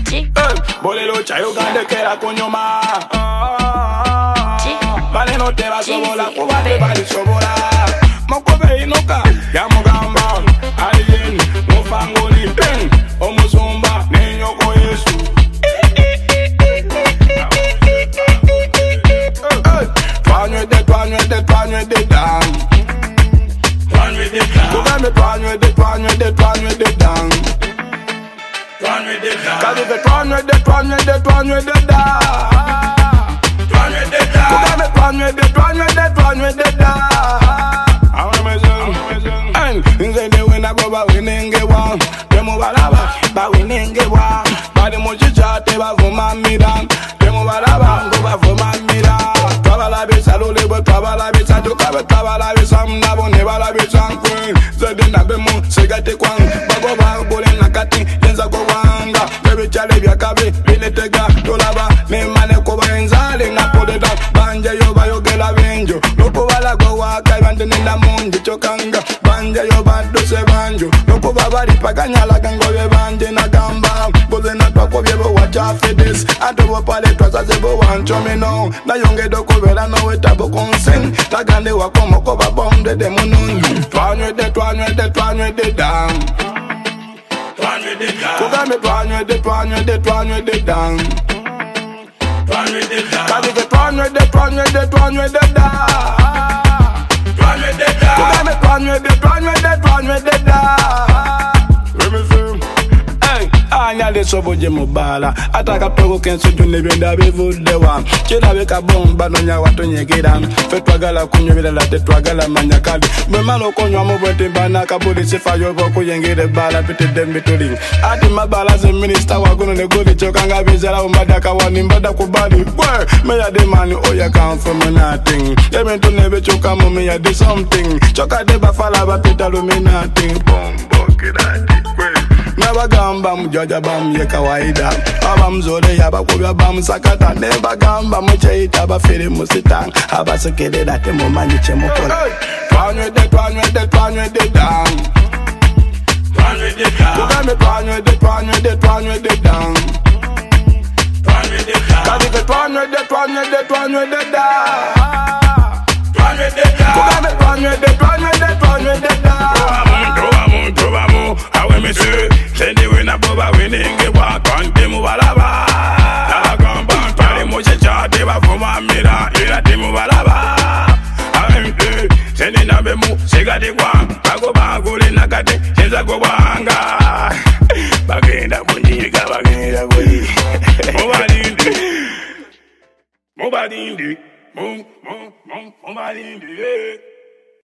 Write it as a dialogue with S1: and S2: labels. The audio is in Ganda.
S1: Bolelo chayo gande kera kunyuma. Vale no te va sobola, kuba te vale sobola. Mokobe inoka, ya mugamba. Alien, mufangoli pen, omuzumba, nenyoko Yesu. Twanwe de down. Kugame twanwe de down. Cause if twanwe de down. Kugame twanwe de down. And inze de wina goba winenge wan. Demo balaba ba winenge wan. Ba de mochicha te ba vuma miran. Demo balaba goba vuma miran. Tabala be salole bo tabala be santo kabe tabala be samna bo ne bala be sankwe. Zede na be mo segate kwang. Bago ba bole nakati yenza go wanga. Bebe chale bya kabe bile tega dolaba ne mane ko ba enzale na pode da banja yo ba yo gela benjo. Loko bala go wa kai bande na mundi chokanga. Banja yo ba do se banjo. Loko baba di paganya la gango be banje na gamba. Bole na twako byebo wacha fedes. Ado pale twaza zebo wancho me no. Na yonge do ko bela no etabo konsen. Tagande wako moko ba bombe de munungu. Twanwe de down. Kugame twanwe de down. Kadi ke twanwe de down. Kugame twanwe de down. Anya de soboje mobala ataka togo kenso june benda bevudewa chira beka bomba no nya watu nyegera fetwagala kunyobera la tetwagala manyakali bemalo konywa mubwete bana kabuli sifayo boko yengere bala pete dembituli ati mabala ze minister wagono ne goli chokanga bezala umbadaka wani mbada kubali we me ya de man oya come from nothing emento nebe choka mo me ya de something choka de bafala ba peta luminati bombo kirati we Nebagamba mjoja bam ye kawaida abamzole yabakubya bamusakata nebagamba mucheita bafiri musitang abasekele date mumanyi chemukola twanwe de down. Kugame twanwe de down. Kadi ke twanwe de down. Kugame twanwe de down. Trovamu, awe monsieur. Sende wina boba winenge wa kante mubalaba. Agamba pale mochecha te ba fuma mira ira te mubalaba. Amte sende na bemu segade kwa bago bagole nakate senza go banga. Bagenda kunyiga bagenda koi. Mobadindi. Mobadindi.